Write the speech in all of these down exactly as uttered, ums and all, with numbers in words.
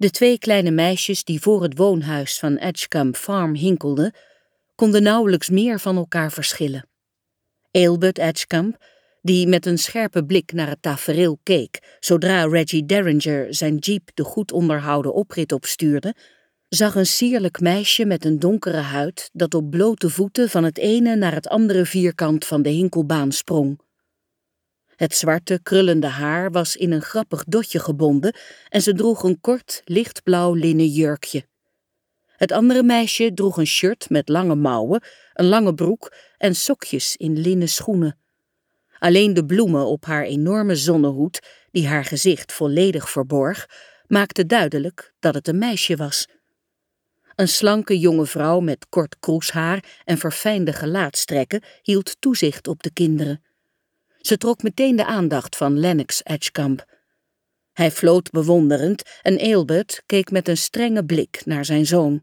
De twee kleine meisjes die voor het woonhuis van Edgecumbe Farm hinkelden, konden nauwelijks meer van elkaar verschillen. Aelbert Edgecumbe, die met een scherpe blik naar het tafereel keek zodra Reggie Derringer zijn jeep de goed onderhouden oprit opstuurde, zag een sierlijk meisje met een donkere huid dat op blote voeten van het ene naar het andere vierkant van de hinkelbaan sprong. Het zwarte, krullende haar was in een grappig dotje gebonden en ze droeg een kort, lichtblauw linnen jurkje. Het andere meisje droeg een shirt met lange mouwen, een lange broek en sokjes in linnen schoenen. Alleen de bloemen op haar enorme zonnehoed, die haar gezicht volledig verborg, maakten duidelijk dat het een meisje was. Een slanke jonge vrouw met kort kroeshaar en verfijnde gelaatstrekken hield toezicht op de kinderen. Ze trok meteen de aandacht van Lennox Edgecumbe. Hij floot bewonderend en Aelbert keek met een strenge blik naar zijn zoon.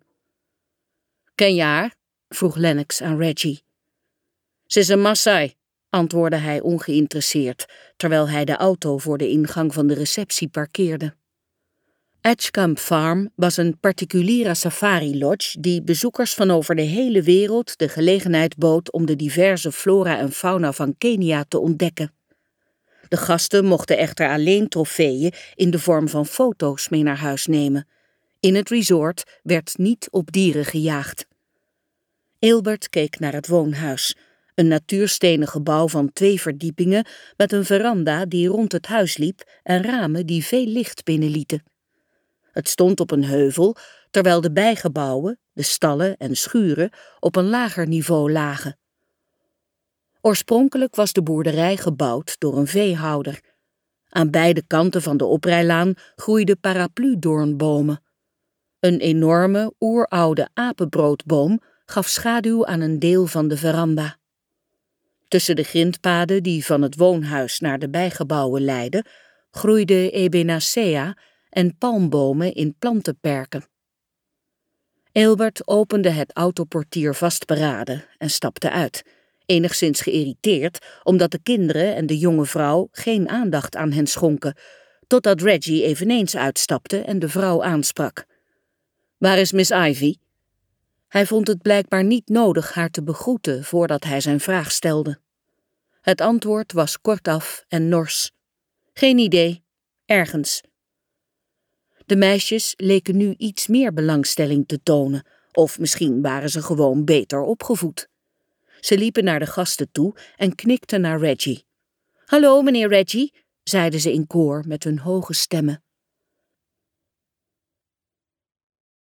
"Ken je haar?" vroeg Lennox aan Reggie. "Ze is een Maasai," antwoordde hij ongeïnteresseerd, terwijl hij de auto voor de ingang van de receptie parkeerde. Edgecumbe Farm was een particuliere safari-lodge die bezoekers van over de hele wereld de gelegenheid bood om de diverse flora en fauna van Kenia te ontdekken. De gasten mochten echter alleen trofeeën in de vorm van foto's mee naar huis nemen. In het resort werd niet op dieren gejaagd. Aelbert keek naar het woonhuis, een natuurstenen gebouw van twee verdiepingen met een veranda die rond het huis liep en ramen die veel licht binnenlieten. Het stond op een heuvel, terwijl de bijgebouwen, de stallen en schuren op een lager niveau lagen. Oorspronkelijk was de boerderij gebouwd door een veehouder. Aan beide kanten van de oprijlaan groeiden parapludoornbomen. Een enorme, oeroude apenbroodboom gaf schaduw aan een deel van de veranda. Tussen de grindpaden die van het woonhuis naar de bijgebouwen leidden, groeiden Echinacea en palmbomen in plantenperken. Aelbert opende het autoportier vastberaden en stapte uit, enigszins geïrriteerd omdat de kinderen en de jonge vrouw geen aandacht aan hen schonken, totdat Reggie eveneens uitstapte en de vrouw aansprak. "Waar is Miss Ivy?" Hij vond het blijkbaar niet nodig haar te begroeten voordat hij zijn vraag stelde. Het antwoord was kortaf en nors. "Geen idee. Ergens." De meisjes leken nu iets meer belangstelling te tonen, of misschien waren ze gewoon beter opgevoed. Ze liepen naar de gasten toe en knikten naar Reggie. "Hallo, meneer Reggie," zeiden ze in koor met hun hoge stemmen.